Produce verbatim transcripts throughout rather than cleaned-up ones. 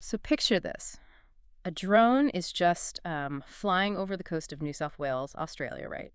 So picture this. A drone is just um, flying over the coast of New South Wales, Australia, right?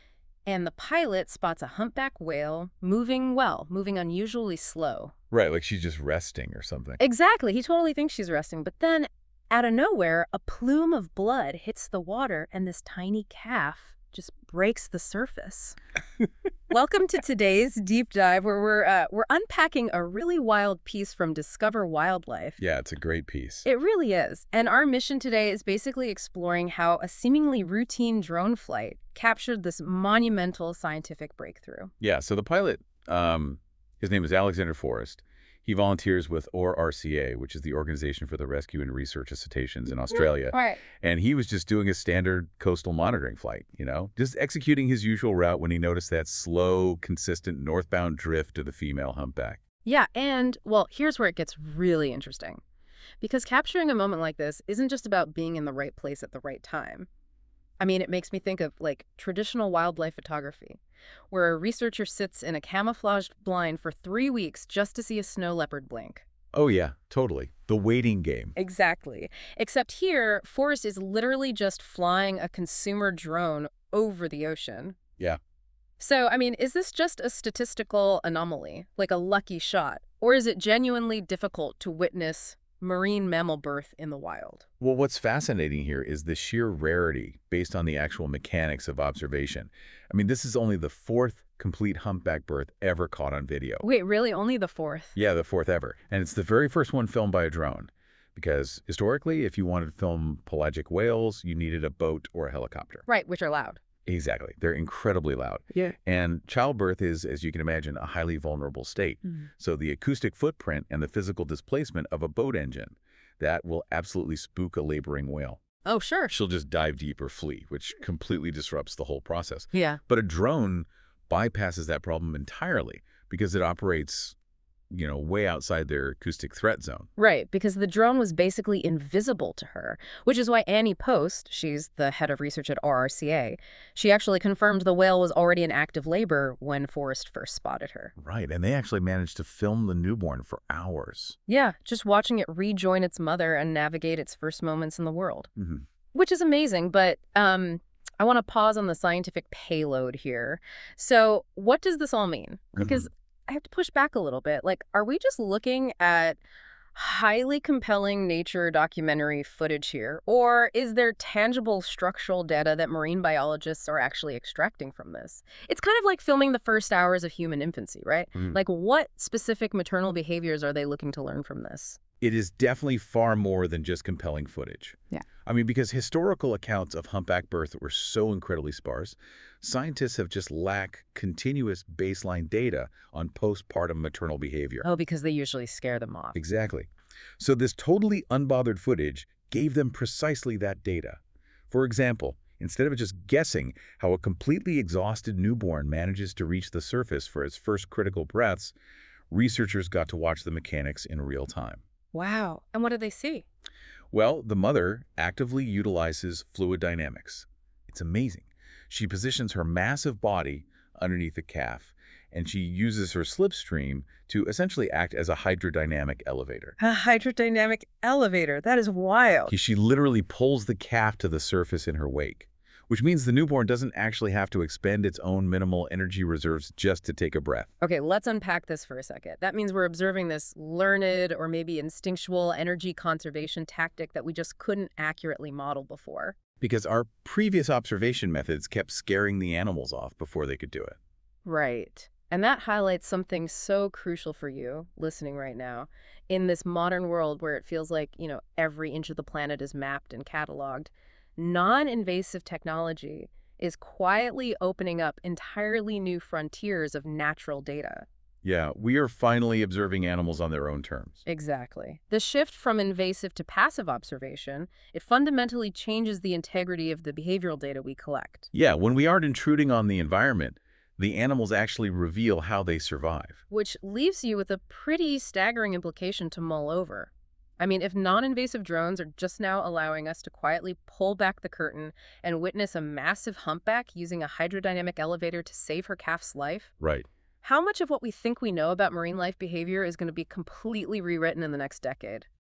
And the pilot spots a humpback whale moving well, moving unusually slow. Right, like she's just resting or something. Exactly. He totally thinks she's resting. But then, out of nowhere, a plume of blood hits the water, and this tiny calf just breaks the surface. Welcome to today's deep dive, where we're uh, we're unpacking a really wild piece from Discover Wildlife. Yeah, it's a great piece. It really is. And our mission today is basically exploring how a seemingly routine drone flight captured this monumental scientific breakthrough. Yeah, so the pilot, um, his name is Alexander Forrest. He volunteers with O R C A, which is the Organization for the Rescue and Research of Cetaceans in Australia. Right. And he was just doing a standard coastal monitoring flight, you know, just executing his usual route when he noticed that slow, consistent northbound drift of the female humpback. Yeah, and, well, here's where it gets really interesting. Because capturing a moment like this isn't just about being in the right place at the right time. I mean, it makes me think of, like, traditional wildlife photography, where a researcher sits in a camouflaged blind for three weeks just to see a snow leopard blink. Oh, yeah, totally. The waiting game. Exactly. Except here, Forrest is literally just flying a consumer drone over the ocean. Yeah. So, I mean, is this just a statistical anomaly, like a lucky shot? Or is it genuinely difficult to witness marine mammal birth in the wild? Well, what's fascinating here is the sheer rarity based on the actual mechanics of observation. I mean, this is only the fourth complete humpback birth ever caught on video. Wait, really? Only the fourth? Yeah, the fourth ever. And it's the very first one filmed by a drone. Because historically, if you wanted to film pelagic whales, you needed a boat or a helicopter. Right, which are loud. Exactly. They're incredibly loud. Yeah. And childbirth is, as you can imagine, a highly vulnerable state. Mm. So the acoustic footprint and the physical displacement of a boat engine, that will absolutely spook a laboring whale. Oh, sure. She'll just dive deep or flee, which completely disrupts the whole process. Yeah. But a drone bypasses that problem entirely because it operates, you know, way outside their acoustic threat zone. Right, because the drone was basically invisible to her, which is why Annie Post, she's the head of research at O R C A, she actually confirmed the whale was already in active labor when Forrest first spotted her. Right, and they actually managed to film the newborn for hours. Yeah, just watching it rejoin its mother and navigate its first moments in the world. Mm-hmm. Which is amazing, but um, I want to pause on the scientific payload here. So what does this all mean? Because Mm-hmm. I have to push back a little bit. Like, are we just looking at highly compelling nature documentary footage here? Or is there tangible structural data that marine biologists are actually extracting from this? It's kind of like filming the first hours of human infancy, right? Mm-hmm. Like, what specific maternal behaviors are they looking to learn from this? It is definitely far more than just compelling footage. Yeah. I mean, because historical accounts of humpback birth were so incredibly sparse, scientists have just lacked continuous baseline data on postpartum maternal behavior. Oh, because they usually scare them off. Exactly. So this totally unbothered footage gave them precisely that data. For example, instead of just guessing how a completely exhausted newborn manages to reach the surface for its first critical breaths, researchers got to watch the mechanics in real time. Wow. And what did they see? Well, the mother actively utilizes fluid dynamics. It's amazing. She positions her massive body underneath the calf, and she uses her slipstream to essentially act as a hydrodynamic elevator. A hydrodynamic elevator. That is wild. She literally pulls the calf to the surface in her wake, which means the newborn doesn't actually have to expend its own minimal energy reserves just to take a breath. Okay, let's unpack this for a second. That means we're observing this learned or maybe instinctual energy conservation tactic that we just couldn't accurately model before. Because our previous observation methods kept scaring the animals off before they could do it. Right. And that highlights something so crucial for you listening right now. In this modern world where it feels like, you know, every inch of the planet is mapped and cataloged, non-invasive technology is quietly opening up entirely new frontiers of natural data. Yeah, we are finally observing animals on their own terms. Exactly. The shift from invasive to passive observation, it fundamentally changes the integrity of the behavioral data we collect. Yeah, when we aren't intruding on the environment, the animals actually reveal how they survive. Which leaves you with a pretty staggering implication to mull over. I mean, if non-invasive drones are just now allowing us to quietly pull back the curtain and witness a massive humpback using a hydrodynamic elevator to save her calf's life, Right. how much of what we think we know about marine life behavior is going to be completely rewritten in the next decade?